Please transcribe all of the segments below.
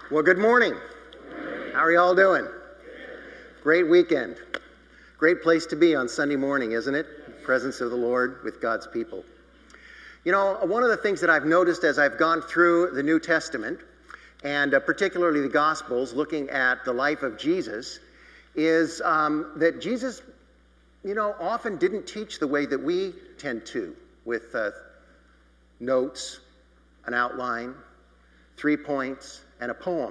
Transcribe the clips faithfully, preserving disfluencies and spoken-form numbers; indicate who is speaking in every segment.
Speaker 1: Well, good morning. How are you all doing? Great weekend. Great place to be on Sunday morning, isn't it? Presence of the Lord with God's people. You know, one of the things that I've noticed as I've gone through the New Testament, and uh, particularly the Gospels, looking at the life of Jesus, is um, that Jesus, you know, often didn't teach the way that we tend to, with uh, notes, an outline, three points, and a poem.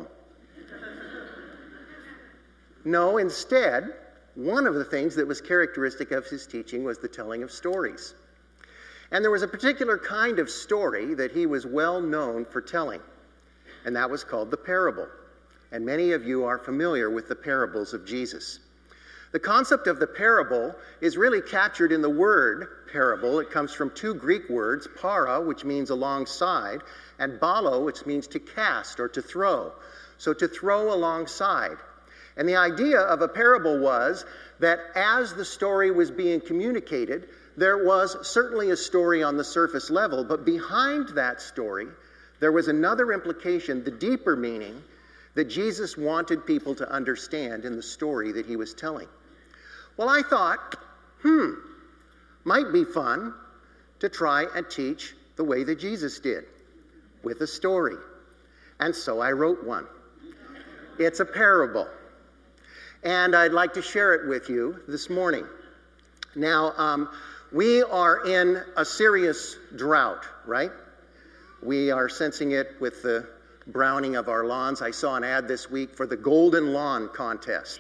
Speaker 1: No, instead, one of the things that was characteristic of his teaching was the telling of stories. And there was a particular kind of story that he was well known for telling, and that was called the parable. And many of you are familiar with the parables of Jesus. The concept of the parable is really captured in the word parable. It comes from two Greek words, para, which means alongside, and balo, which means to cast or to throw. So to throw alongside. And the idea of a parable was that as the story was being communicated, there was certainly a story on the surface level, but behind that story, there was another implication, the deeper meaning, that Jesus wanted people to understand in the story that he was telling. Well, I thought, hmm, might be fun to try and teach the way that Jesus did, with a story. And so I wrote one. It's a parable. And I'd like to share it with you this morning. Now, um, we are in a serious drought, right? We are sensing it with the browning of our lawns. I saw an ad this week for the Golden Lawn Contest.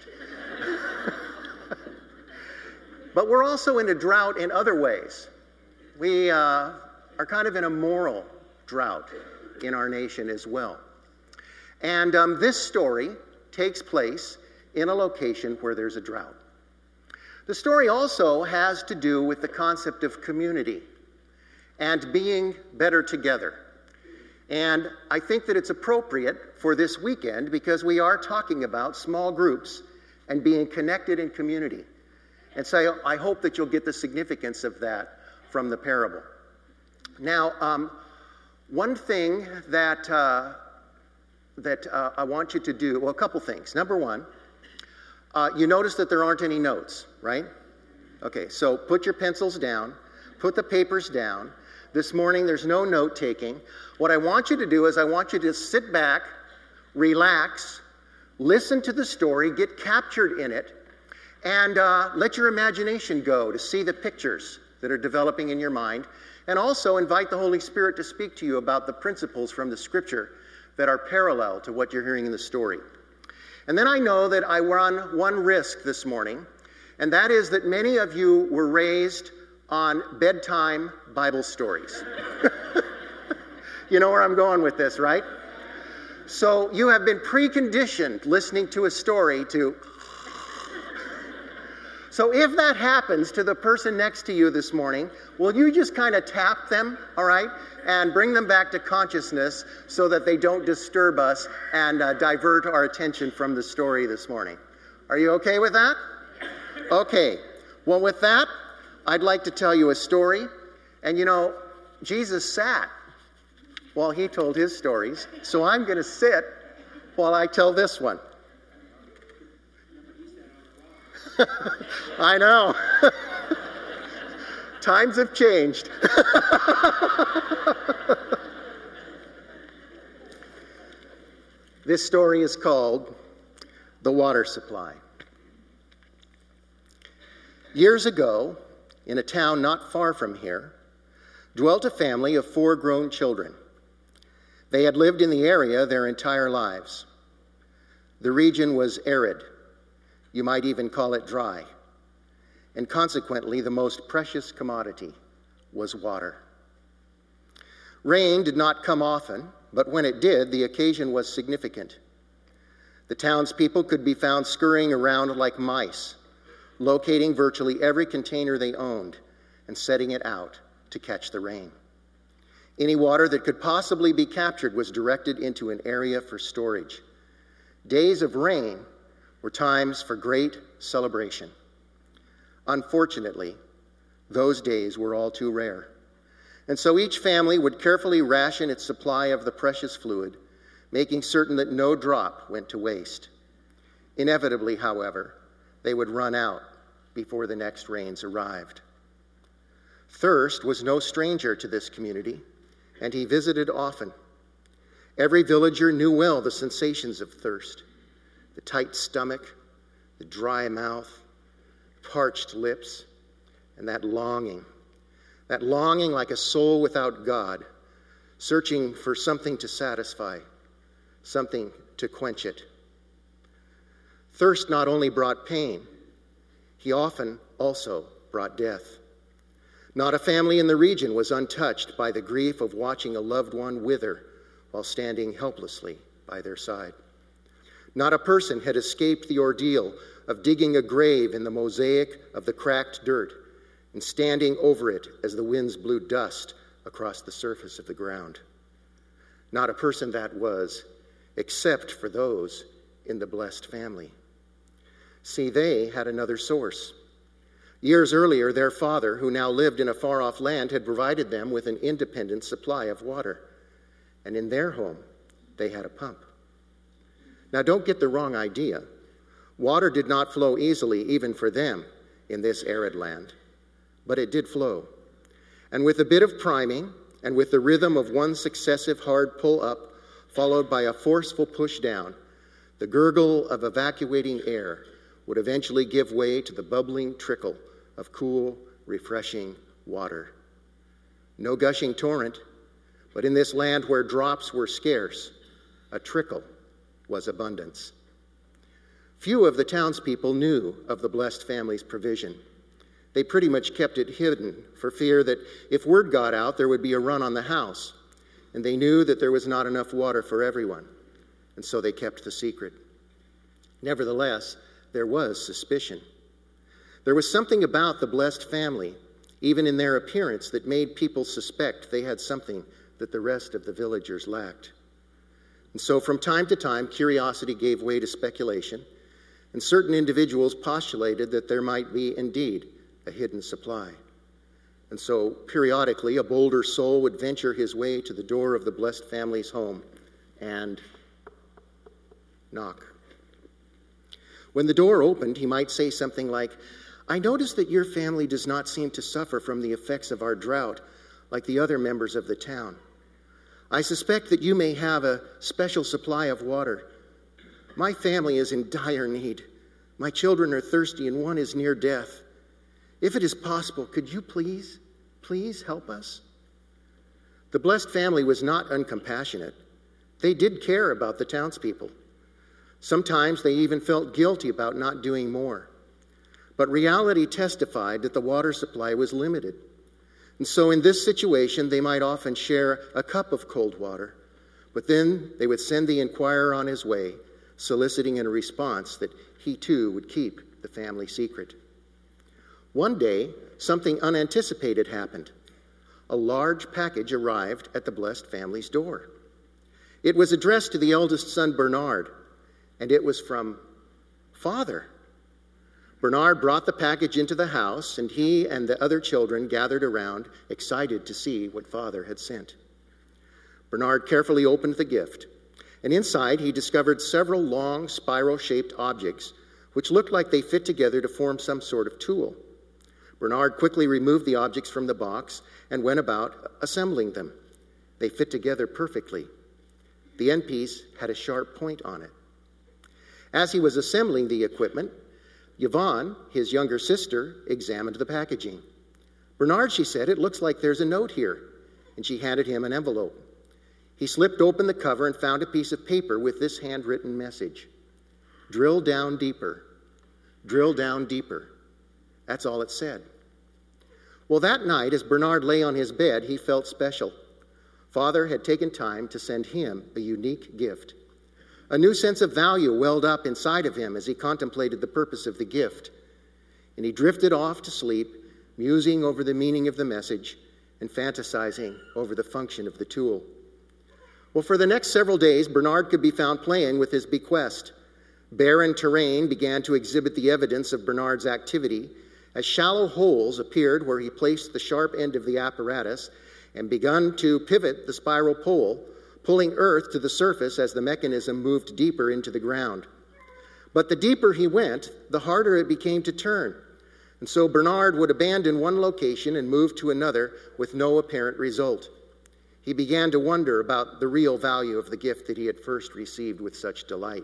Speaker 1: But we're also in a drought in other ways. We uh, are kind of in a moral drought in our nation as well. And um, this story takes place in a location where there's a drought. The story also has to do with the concept of community and being better together. And I think that it's appropriate for this weekend because we are talking about small groups and being connected in community. And so I hope that you'll get the significance of that from the parable. Now, um, one thing that uh, that uh, I want you to do, well, a couple things. Number one, uh, you notice that there aren't any notes, right? Okay, so put your pencils down, put the papers down. This morning, there's no note-taking. What I want you to do is I want you to sit back, relax, listen to the story, get captured in it, and uh, let your imagination go to see the pictures that are developing in your mind, and also invite the Holy Spirit to speak to you about the principles from the Scripture that are parallel to what you're hearing in the story. And then I know that I run one risk this morning, and that is that many of you were raised on bedtime Bible stories. You know where I'm going with this, right? So you have been preconditioned listening to a story to... So if that happens to the person next to you this morning, will you just kind of tap them, all right, and bring them back to consciousness so that they don't disturb us and uh, divert our attention from the story this morning? Are you okay with that? Okay. Well, with that, I'd like to tell you a story. And you know, Jesus sat while he told his stories, so I'm going to sit while I tell this one. I know. Times have changed. This story is called The Water Supply. Years ago, in a town not far from here, dwelt a family of four grown children. They had lived in the area their entire lives. The region was arid. You might even call it dry. And consequently, the most precious commodity was water. Rain did not come often, but when it did, the occasion was significant. The townspeople could be found scurrying around like mice, locating virtually every container they owned and setting it out to catch the rain. Any water that could possibly be captured was directed into an area for storage. Days of rain were times for great celebration. Unfortunately, those days were all too rare. And so each family would carefully ration its supply of the precious fluid, making certain that no drop went to waste. Inevitably, however, they would run out before the next rains arrived. Thirst was no stranger to this community, and he visited often. Every villager knew well the sensations of thirst: the tight stomach, the dry mouth, parched lips, and that longing, that longing like a soul without God, searching for something to satisfy, something to quench it. Thirst not only brought pain, he often also brought death. Not a family in the region was untouched by the grief of watching a loved one wither while standing helplessly by their side. Not a person had escaped the ordeal of digging a grave in the mosaic of the cracked dirt and standing over it as the winds blew dust across the surface of the ground. Not a person that was, except for those in the blessed family. See, they had another source. Years earlier, their father, who now lived in a far-off land, had provided them with an independent supply of water. And in their home, they had a pump. Now, don't get the wrong idea. Water did not flow easily, even for them, in this arid land. But it did flow. And with a bit of priming, and with the rhythm of one successive hard pull up, followed by a forceful push down, the gurgle of evacuating air would eventually give way to the bubbling trickle of cool, refreshing water. No gushing torrent, but in this land where drops were scarce, a trickle was abundance. Few of the townspeople knew of the blessed family's provision. They pretty much kept it hidden for fear that if word got out, there would be a run on the house, and they knew that there was not enough water for everyone, and so they kept the secret. Nevertheless, there was suspicion. There was something about the blessed family, even in their appearance, that made people suspect they had something that the rest of the villagers lacked. And so from time to time, curiosity gave way to speculation, and certain individuals postulated that there might be indeed a hidden supply. And so periodically, a bolder soul would venture his way to the door of the blessed family's home and knock. When the door opened, he might say something like, "I notice that your family does not seem to suffer from the effects of our drought like the other members of the town. I suspect that you may have a special supply of water. My family is in dire need. My children are thirsty and one is near death. If it is possible, could you please, please help us?" The blessed family was not uncompassionate. They did care about the townspeople. Sometimes they even felt guilty about not doing more. But reality testified that the water supply was limited. And so in this situation, they might often share a cup of cold water, but then they would send the inquirer on his way, soliciting in response that he too would keep the family secret. One day, something unanticipated happened. A large package arrived at the blessed family's door. It was addressed to the eldest son, Bernard, and it was from Father. Bernard brought the package into the house, and he and the other children gathered around, excited to see what Father had sent. Bernard carefully opened the gift, and inside he discovered several long, spiral-shaped objects, which looked like they fit together to form some sort of tool. Bernard quickly removed the objects from the box and went about assembling them. They fit together perfectly. The end piece had a sharp point on it. As he was assembling the equipment, Yvonne, his younger sister, examined the packaging. "Bernard," she said, "it looks like there's a note here." And she handed him an envelope. He slipped open the cover and found a piece of paper with this handwritten message: "Drill down deeper. Drill down deeper." That's all it said. Well, that night, as Bernard lay on his bed, he felt special. Father had taken time to send him a unique gift. A new sense of value welled up inside of him as he contemplated the purpose of the gift. And he drifted off to sleep, musing over the meaning of the message and fantasizing over the function of the tool. Well, for the next several days, Bernard could be found playing with his bequest. Barren terrain began to exhibit the evidence of Bernard's activity as shallow holes appeared where he placed the sharp end of the apparatus and begun to pivot the spiral pole, pulling earth to the surface as the mechanism moved deeper into the ground. But the deeper he went, the harder it became to turn. And so Bernard would abandon one location and move to another with no apparent result. He began to wonder about the real value of the gift that he had first received with such delight.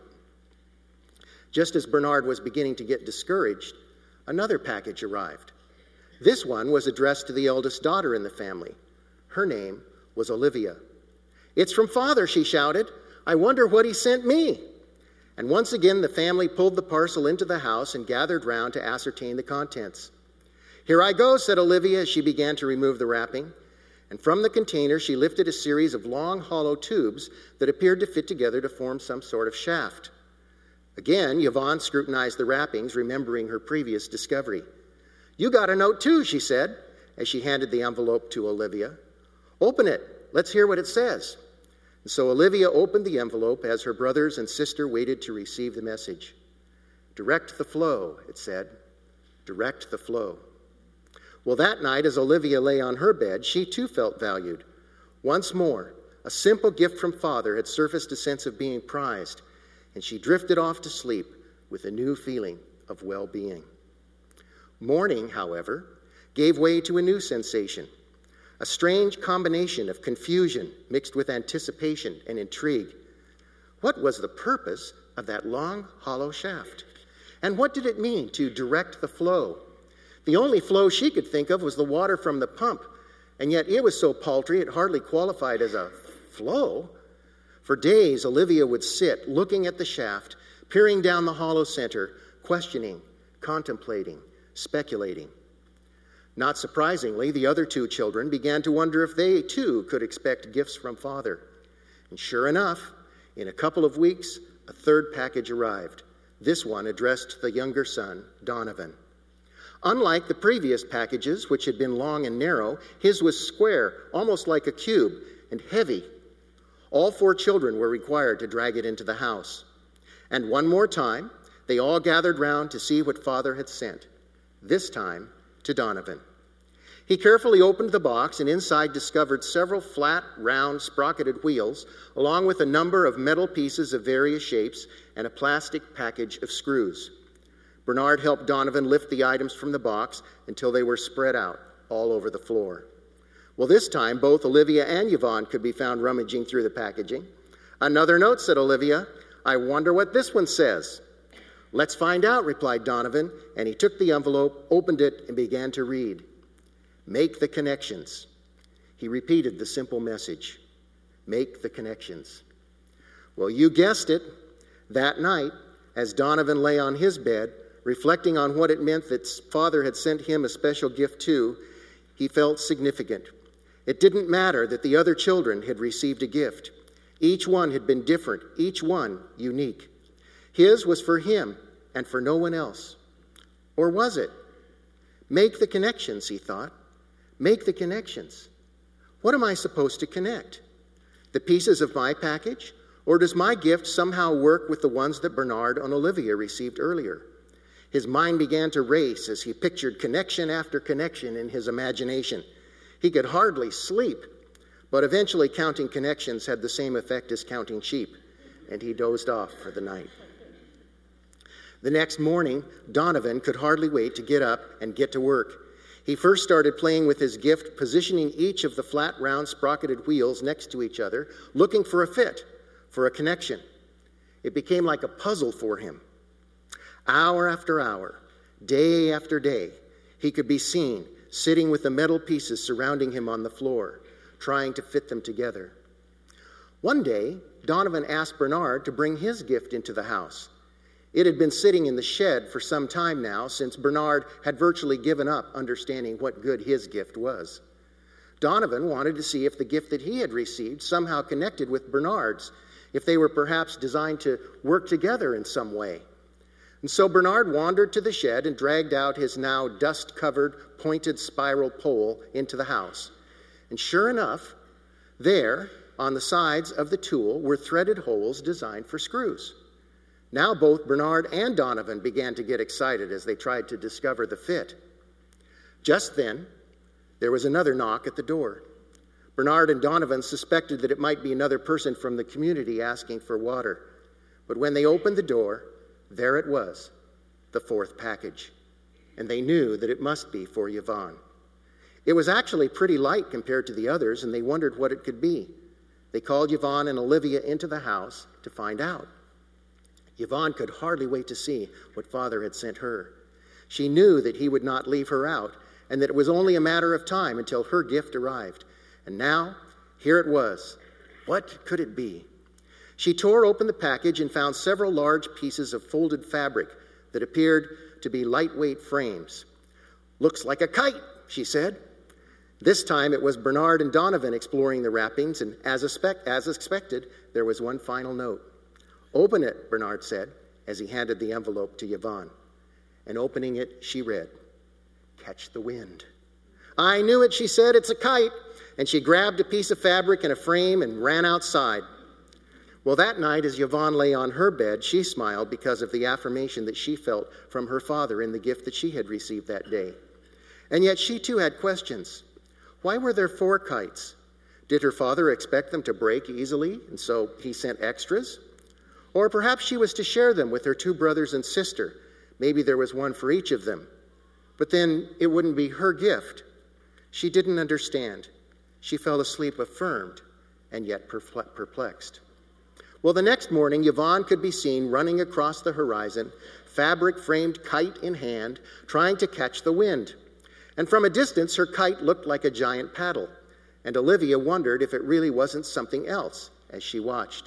Speaker 1: Just as Bernard was beginning to get discouraged, another package arrived. This one was addressed to the eldest daughter in the family. Her name was Olivia. "It's from Father," she shouted. "I wonder what he sent me." And once again, the family pulled the parcel into the house and gathered round to ascertain the contents. "Here I go," said Olivia as she began to remove the wrapping. And from the container, she lifted a series of long, hollow tubes that appeared to fit together to form some sort of shaft. Again, Yvonne scrutinized the wrappings, remembering her previous discovery. "You got a note too," she said, as she handed the envelope to Olivia. "Open it. Let's hear what it says." And so Olivia opened the envelope as her brothers and sister waited to receive the message. "Direct the flow," it said. "Direct the flow." Well, that night, as Olivia lay on her bed, she too felt valued. Once more, a simple gift from Father had surfaced a sense of being prized, and she drifted off to sleep with a new feeling of well-being. Morning, however, gave way to a new sensation, a strange combination of confusion mixed with anticipation and intrigue. What was the purpose of that long, hollow shaft? And what did it mean to direct the flow? The only flow she could think of was the water from the pump, and yet it was so paltry it hardly qualified as a flow. For days, Olivia would sit, looking at the shaft, peering down the hollow center, questioning, contemplating, speculating. Not surprisingly, the other two children began to wonder if they, too, could expect gifts from Father. And sure enough, in a couple of weeks, a third package arrived, this one addressed to the younger son, Donovan. Unlike the previous packages, which had been long and narrow, his was square, almost like a cube, and heavy. All four children were required to drag it into the house. And one more time, they all gathered round to see what Father had sent, this time to Donovan. He carefully opened the box and inside discovered several flat, round, sprocketed wheels, along with a number of metal pieces of various shapes and a plastic package of screws. Bernard helped Donovan lift the items from the box until they were spread out all over the floor. Well, this time, both Olivia and Yvonne could be found rummaging through the packaging. "Another note," said Olivia. "I wonder what this one says." "Let's find out," replied Donovan, and he took the envelope, opened it, and began to read. "Make the connections." He repeated the simple message. Make the connections. Well, you guessed it. That night, as Donovan lay on his bed, reflecting on what it meant that Father had sent him a special gift too, he felt significant. It didn't matter that the other children had received a gift. Each one had been different, each one unique. His was for him and for no one else. Or was it? Make the connections, he thought. Make the connections. What am I supposed to connect? The pieces of my package? Or does my gift somehow work with the ones that Bernard and Olivia received earlier? His mind began to race as he pictured connection after connection in his imagination. He could hardly sleep, but eventually counting connections had the same effect as counting sheep, and he dozed off for the night. The next morning, Donovan could hardly wait to get up and get to work. He first started playing with his gift, positioning each of the flat, round, sprocketed wheels next to each other, looking for a fit, for a connection. It became like a puzzle for him. Hour after hour, day after day, he could be seen sitting with the metal pieces surrounding him on the floor, trying to fit them together. One day, Donovan asked Bernard to bring his gift into the house. It had been sitting in the shed for some time now, since Bernard had virtually given up understanding what good his gift was. Donovan wanted to see if the gift that he had received somehow connected with Bernard's, if they were perhaps designed to work together in some way. And so Bernard wandered to the shed and dragged out his now dust-covered, pointed spiral pole into the house. And sure enough, there, on the sides of the tool, were threaded holes designed for screws. Now both Bernard and Donovan began to get excited as they tried to discover the fit. Just then, there was another knock at the door. Bernard and Donovan suspected that it might be another person from the community asking for water. But when they opened the door, there it was, the fourth package. And they knew that it must be for Yvonne. It was actually pretty light compared to the others, and they wondered what it could be. They called Yvonne and Olivia into the house to find out. Yvonne could hardly wait to see what Father had sent her. She knew that he would not leave her out, and that it was only a matter of time until her gift arrived. And now, here it was. What could it be? She tore open the package and found several large pieces of folded fabric that appeared to be lightweight frames. "Looks like a kite," she said. This time it was Bernard and Donovan exploring the wrappings, and as, expect, as expected, there was one final note. "Open it," Bernard said, as he handed the envelope to Yvonne. And opening it, she read, "Catch the wind." "I knew it," she said. "It's a kite." And she grabbed a piece of fabric and a frame and ran outside. Well, that night, as Yvonne lay on her bed, she smiled because of the affirmation that she felt from her father in the gift that she had received that day. And yet she too had questions. Why were there four kites? Did her father expect them to break easily, and so he sent extras? Or perhaps she was to share them with her two brothers and sister. Maybe there was one for each of them. But then it wouldn't be her gift. She didn't understand. She fell asleep affirmed and yet perplexed. Well, the next morning, Yvonne could be seen running across the horizon, fabric-framed kite in hand, trying to catch the wind. And from a distance, her kite looked like a giant paddle, and Olivia wondered if it really wasn't something else as she watched.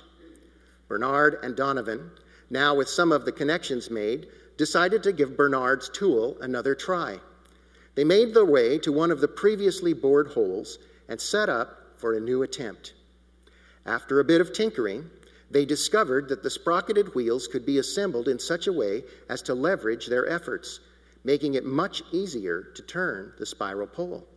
Speaker 1: Bernard and Donovan, now with some of the connections made, decided to give Bernard's tool another try. They made their way to one of the previously bored holes and set up for a new attempt. After a bit of tinkering, they discovered that the sprocketed wheels could be assembled in such a way as to leverage their efforts, making it much easier to turn the spiral pole.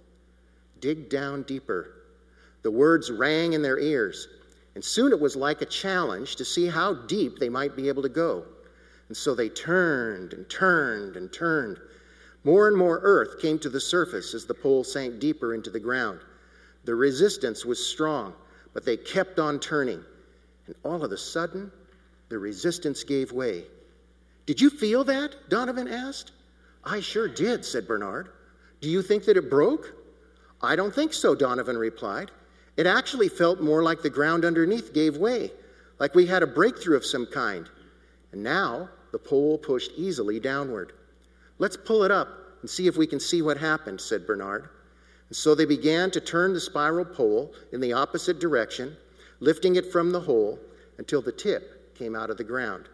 Speaker 1: Dig down deeper. The words rang in their ears, and soon it was like a challenge to see how deep they might be able to go. And so they turned and turned and turned. More and more earth came to the surface as the pole sank deeper into the ground. The resistance was strong, but they kept on turning. And all of a sudden, the resistance gave way. "Did you feel that?" Donovan asked. "I sure did," said Bernard. "Do you think that it broke?" "I don't think so," Donovan replied. "It actually felt more like the ground underneath gave way, like we had a breakthrough of some kind. And now the pole pushed easily downward." "Let's pull it up and see if we can see what happened," said Bernard. And so they began to turn the spiral pole in the opposite direction, lifting it from the hole until the tip came out of the ground.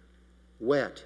Speaker 1: Wet.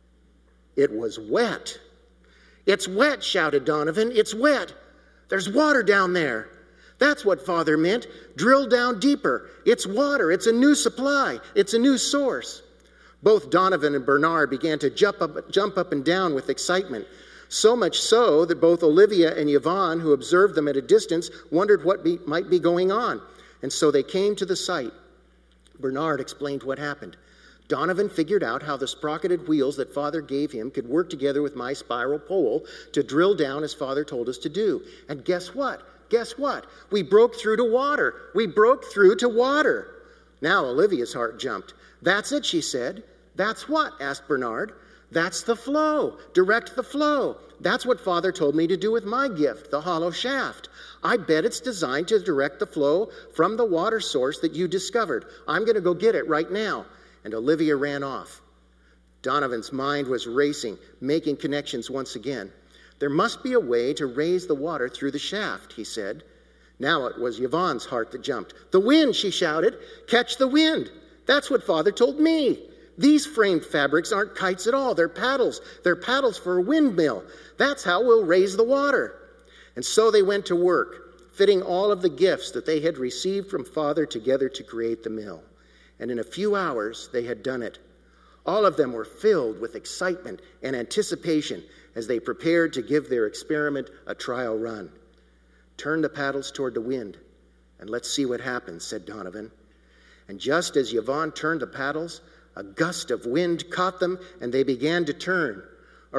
Speaker 1: It was wet. "It's wet," shouted Donovan. "It's wet. There's water down there. That's what Father meant. Drill down deeper. It's water. It's a new supply. It's a new source." Both Donovan and Bernard began to jump up, jump up and down with excitement, so much so that both Olivia and Yvonne, who observed them at a distance, wondered what be, might be going on. And so they came to the site. Bernard explained what happened. Donovan figured out how the sprocketed wheels that Father gave him could work together with my spiral pole to drill down as Father told us to do. And guess what? Guess what? We broke through to water. We broke through to water. Now Olivia's heart jumped. "That's it," she said. "That's what?" asked Bernard. "That's the flow. Direct the flow. That's what Father told me to do with my gift, the hollow shaft. I bet it's designed to direct the flow from the water source that you discovered. I'm going to go get it right now." And Olivia ran off. Donovan's mind was racing, making connections once again. "There must be a way to raise the water through the shaft," he said. Now it was Yvonne's heart that jumped. "The wind," she shouted. "Catch the wind. That's what Father told me. These framed fabrics aren't kites at all. They're paddles. They're paddles for a windmill. That's how we'll raise the water." And so they went to work, fitting all of the gifts that they had received from Father together to create the mill. And in a few hours, they had done it. All of them were filled with excitement and anticipation as they prepared to give their experiment a trial run. "Turn the paddles toward the wind, and let's see what happens," said Donovan. And just as Yvonne turned the paddles, a gust of wind caught them, and they began to turn.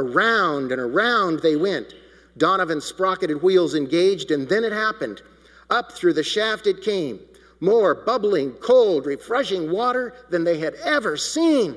Speaker 1: Around and around they went. Donovan's sprocketed wheels engaged, and then it happened.
Speaker 2: Up through the shaft it came, more bubbling, cold, refreshing water than they had ever seen.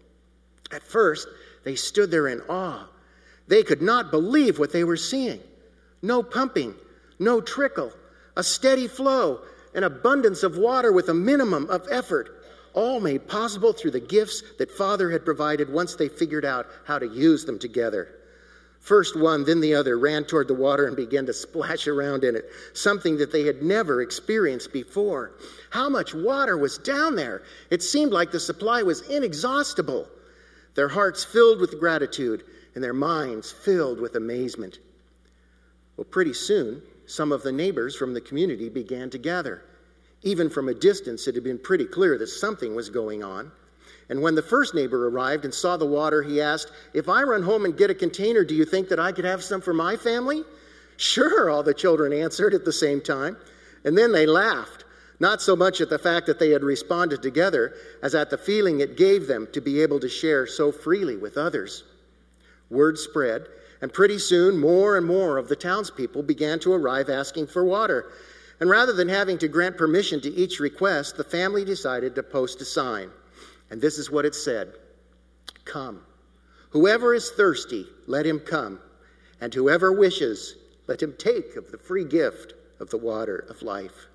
Speaker 2: At first, they stood there in awe. They could not believe what they were seeing. No pumping, no trickle, a steady flow, an abundance of water with a minimum of effort, all made possible through the gifts that Father had provided once they figured out how to use them together. First one, then the other, ran toward the water and began to splash around in it, something that they had never experienced before. How much water was down there? It seemed like the supply was inexhaustible. Their hearts filled with gratitude and their minds filled with amazement. Well, pretty soon, some of the neighbors from the community began to gather. Even from a distance, it had been pretty clear that something was going on. And when the first neighbor arrived and saw the water, he asked, "If I run home and get a container, do you think that I could have some for my family?" "Sure," all the children answered at the same time. And then they laughed, not so much at the fact that they had responded together as at the feeling it gave them to be able to share so freely with others. Word spread, and pretty soon more and more of the townspeople began to arrive asking for water. And rather than having to grant permission to each request, the family decided to post a sign. And this is what it said: "Come. Whoever is thirsty, let him come. And whoever wishes, let him take of the free gift of the water of life."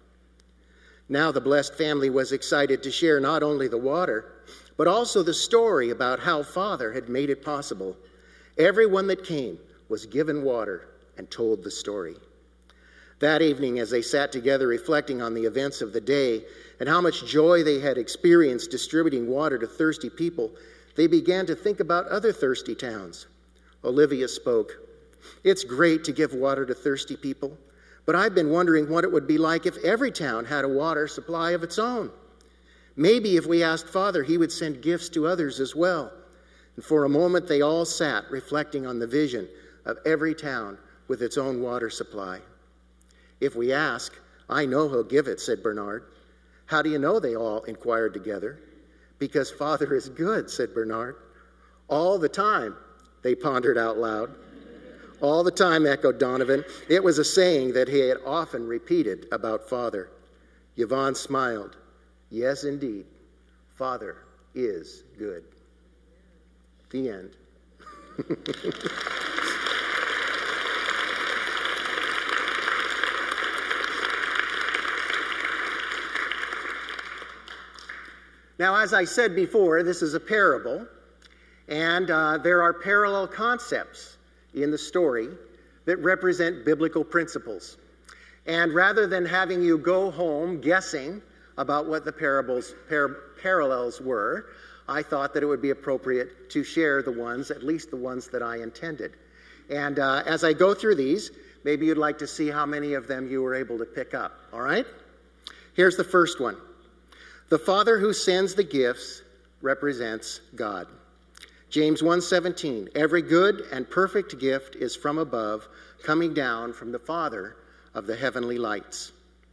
Speaker 2: Now the blessed family was excited to share not only the water, but also the story about how Father had made it possible. Everyone that came was given water and told the story. That evening, as they sat together reflecting on the events of the day and how much joy they had experienced distributing water to thirsty people, they began to think about other thirsty towns. Olivia spoke. "It's great to give water to thirsty people, but I've been wondering what it would be like if every town had a water supply of its own. Maybe if we asked Father, he would send gifts to others as well." And for a moment, they all sat reflecting on the vision of every town with its own water supply. "If we ask, I know he'll give it," said Bernard. "How do you know?" they all inquired together. "Because Father is good," said Bernard. "All the time," they pondered out loud. "All the time," echoed Donovan. It was a saying that he had often repeated about Father. Yvonne smiled. "Yes, indeed, Father is good." The end.
Speaker 1: Now, as I said before, this is a parable, and uh, there are parallel concepts in the story that represent biblical principles. And rather than having you go home guessing about what the parables, par- parallels were, I thought that it would be appropriate to share the ones, at least the ones that I intended. And uh, as I go through these, maybe you'd like to see how many of them you were able to pick up, all right? Here's the first one. The Father who sends the gifts represents God. James one seventeen, every good and perfect gift is from above, coming down from the Father of the heavenly lights.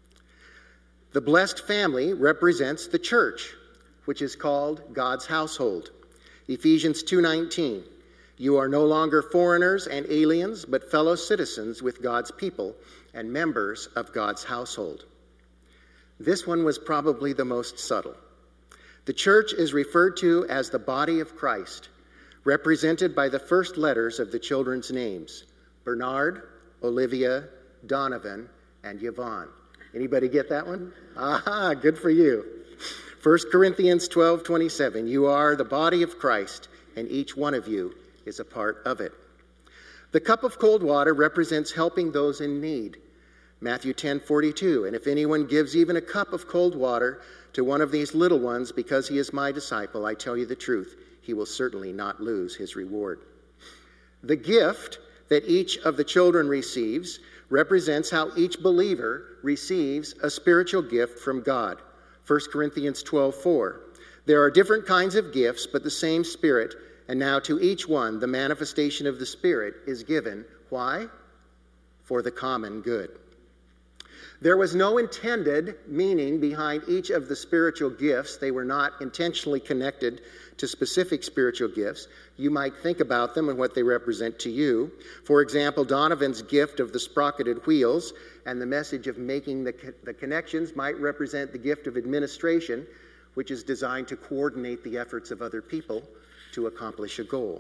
Speaker 1: The blessed family represents the church, which is called God's household. Ephesians two nineteen, you are no longer foreigners and aliens, but fellow citizens with God's people and members of God's household. This one was probably the most subtle. The church is referred to as the body of Christ, represented by the first letters of the children's names: Bernard, Olivia, Donovan, and Yvonne. Anybody get that one? Aha, good for you. First Corinthians twelve twenty-seven, you are the body of Christ, and each one of you is a part of it. The cup of cold water represents helping those in need. Matthew ten forty-two, and if anyone gives even a cup of cold water to one of these little ones because he is my disciple, I tell you the truth, he will certainly not lose his reward. The gift that each of the children receives represents how each believer receives a spiritual gift from God. First Corinthians twelve four, there are different kinds of gifts, but the same Spirit, and now to each one the manifestation of the Spirit is given. Why? For the common good. There was no intended meaning behind each of the spiritual gifts. They were not intentionally connected to specific spiritual gifts. You might think about them and what they represent to you. For example, Donovan's gift of the sprocketed wheels and the message of making the, co- the connections might represent the gift of administration, which is designed to coordinate the efforts of other people to accomplish a goal.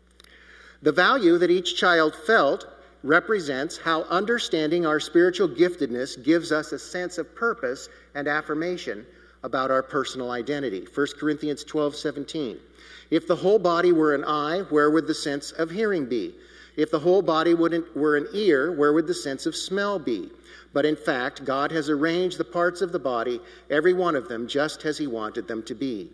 Speaker 1: The value that each child felt represents how understanding our spiritual giftedness gives us a sense of purpose and affirmation about our personal identity. First Corinthians twelve seventeen. If the whole body were an eye, where would the sense of hearing be? If the whole body were an ear, where would the sense of smell be? But in fact, God has arranged the parts of the body, every one of them, just as he wanted them to be.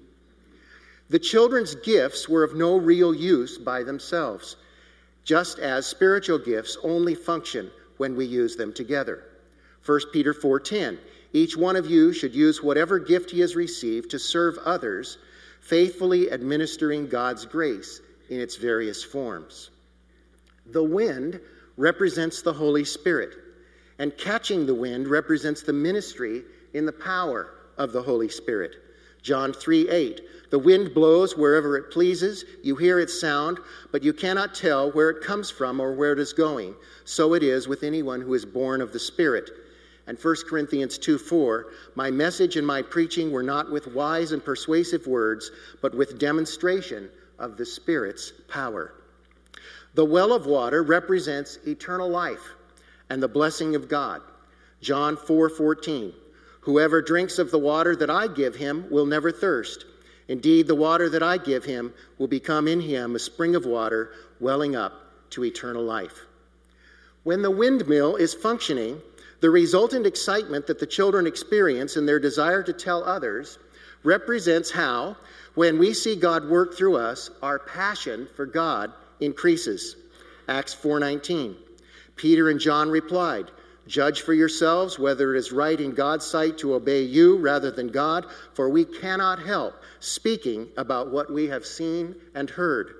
Speaker 1: The children's gifts were of no real use by themselves, just as spiritual gifts only function when we use them together. First Peter four ten. Each one of you should use whatever gift he has received to serve others, faithfully administering God's grace in its various forms. The wind represents the Holy Spirit, and catching the wind represents the ministry in the power of the Holy Spirit. John three eight. The wind blows wherever it pleases. You hear its sound, but you cannot tell where it comes from or where it is going. So it is with anyone who is born of the Spirit. And First Corinthians two four, my message and my preaching were not with wise and persuasive words, but with demonstration of the Spirit's power. The well of water represents eternal life and the blessing of God. John four fourteen, whoever drinks of the water that I give him will never thirst. Indeed, the water that I give him will become in him a spring of water welling up to eternal life. When the windmill is functioning, the resultant excitement that the children experience in their desire to tell others represents how, when we see God work through us, our passion for God increases. Acts four nineteen. Peter and John replied, judge for yourselves whether it is right in God's sight to obey you rather than God, for we cannot help speaking about what we have seen and heard.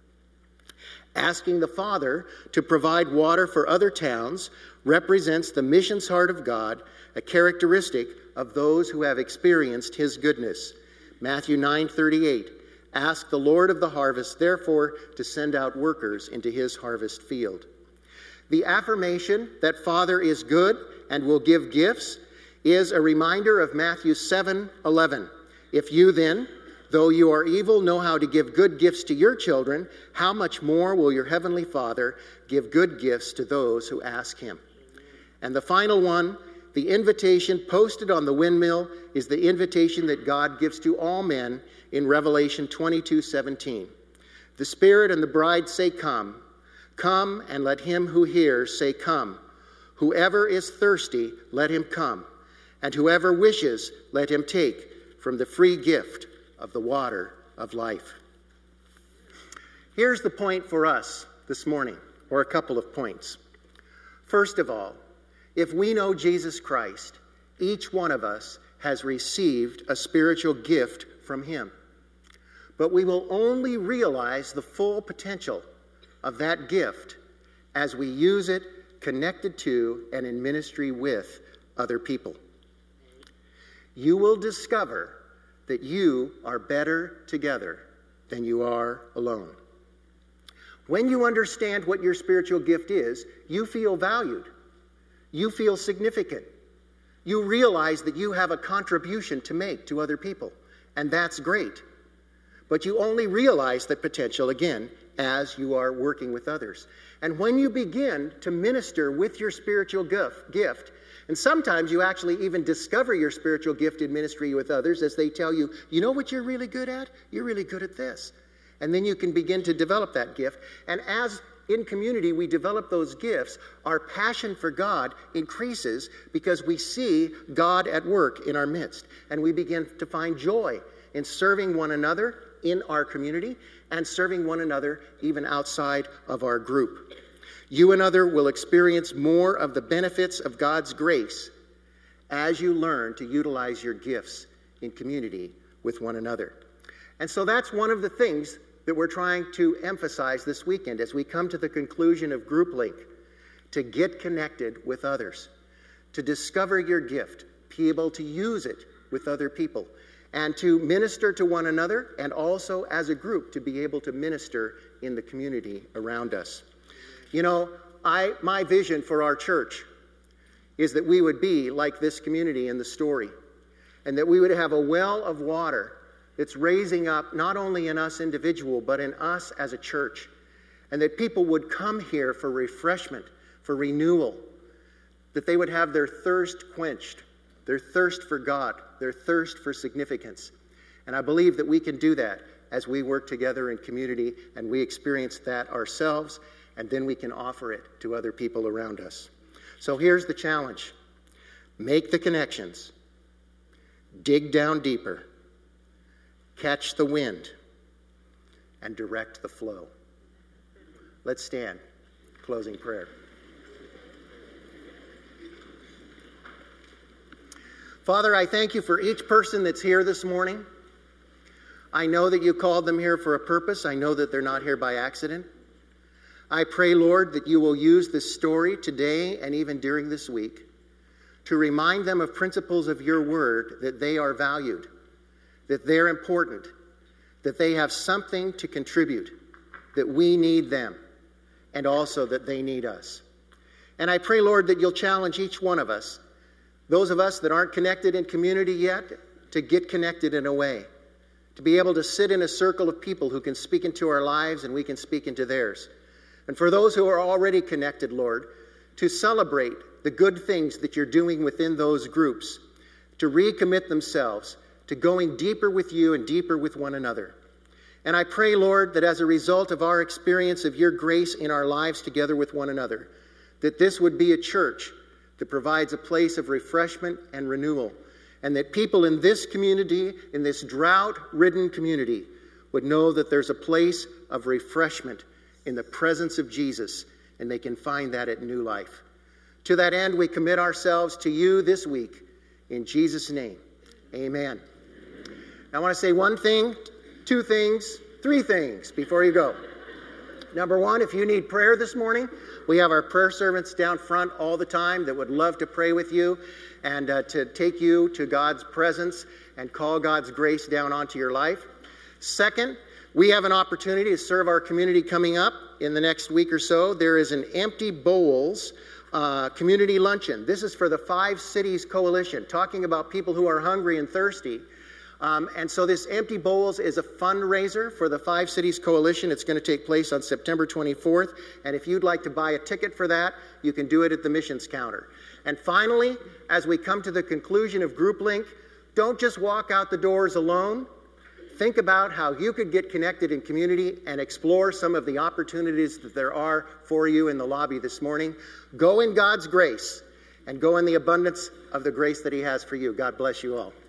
Speaker 1: Asking the Father to provide water for other towns represents the missions heart of God, a characteristic of those who have experienced his goodness. Matthew nine thirty-eight. Ask the Lord of the harvest, therefore, to send out workers into his harvest field. The affirmation that Father is good and will give gifts is a reminder of Matthew seven eleven. If you then, though you are evil, know how to give good gifts to your children, how much more will your heavenly Father give good gifts to those who ask him? And the final one, the invitation posted on the windmill, is the invitation that God gives to all men in Revelation twenty-two seventeen. The Spirit and the bride say, come. Come, and let him who hears say, come. Whoever is thirsty, let him come. And whoever wishes, let him take from the free gift of the water of life. Here's the point for us this morning, or a couple of points. First of all, if we know Jesus Christ, each one of us has received a spiritual gift from him. But we will only realize the full potential of that gift as we use it connected to and in ministry with other people. You will discover that you are better together than you are alone. When you understand what your spiritual gift is, you feel valued. You feel significant. You realize that you have a contribution to make to other people, and that's great. But you only realize that potential, again, as you are working with others. And when you begin to minister with your spiritual gift, and sometimes you actually even discover your spiritual gift in ministry with others as they tell you, you know what you're really good at? You're really good at this. And then you can begin to develop that gift. And as in community we develop those gifts, our passion for God increases because we see God at work in our midst. And we begin to find joy in serving one another in our community and serving one another even outside of our group. You and other will experience more of the benefits of God's grace as you learn to utilize your gifts in community with one another. And so that's one of the things that we're trying to emphasize this weekend as we come to the conclusion of Group Link, to get connected with others. to discover your gift, be able to use it with other people, and to minister to one another, and also as a group to be able to minister in the community around us. You know, I my vision for our church is that we would be like this community in the story, and that we would have a well of water that's raising up not only in us individual, but in us as a church, and that people would come here for refreshment, for renewal, that they would have their thirst quenched, their thirst for God, their thirst for significance. And I believe that we can do that as we work together in community and we experience that ourselves, and then we can offer it to other people around us. So here's the challenge. Make the connections. Dig down deeper. Catch the wind. And direct the flow. Let's stand. Closing prayer. Father, I thank you for each person that's here this morning. I know that you called them here for a purpose. I know that they're not here by accident. I pray, Lord, that you will use this story today and even during this week to remind them of principles of your word, that they are valued, that they're important, that they have something to contribute, that we need them, and also that they need us. And I pray, Lord, that you'll challenge each one of us, those of us that aren't connected in community yet, to get connected in a way, to be able to sit in a circle of people who can speak into our lives and we can speak into theirs. And for those who are already connected, Lord, to celebrate the good things that you're doing within those groups, to recommit themselves to going deeper with you and deeper with one another. And I pray, Lord, that as a result of our experience of your grace in our lives together with one another, that this would be a church that provides a place of refreshment and renewal, and that people in this community, in this drought-ridden community, would know that there's a place of refreshment in the presence of Jesus, and they can find that at New Life. To that end, we commit ourselves to you this week. In Jesus' name, amen. I want to say one thing, two things, three things before you go. Number one, if you need prayer this morning, we have our prayer servants down front all the time that would love to pray with you and uh, to take you to God's presence and call God's grace down onto your life. Second, we have an opportunity to serve our community coming up in the next week or so. There is an Empty Bowls uh, community luncheon. This is for the Five Cities Coalition, talking about people who are hungry and thirsty. Um, and so this Empty Bowls is a fundraiser for the Five Cities Coalition. It's going to take place on September twenty-fourth. And if you'd like to buy a ticket for that, you can do it at the missions counter. And finally, as we come to the conclusion of Group Link, don't just walk out the doors alone. Think about how you could get connected in community and explore some of the opportunities that there are for you in the lobby this morning. Go in God's grace and go in the abundance of the grace that he has for you. God bless you all.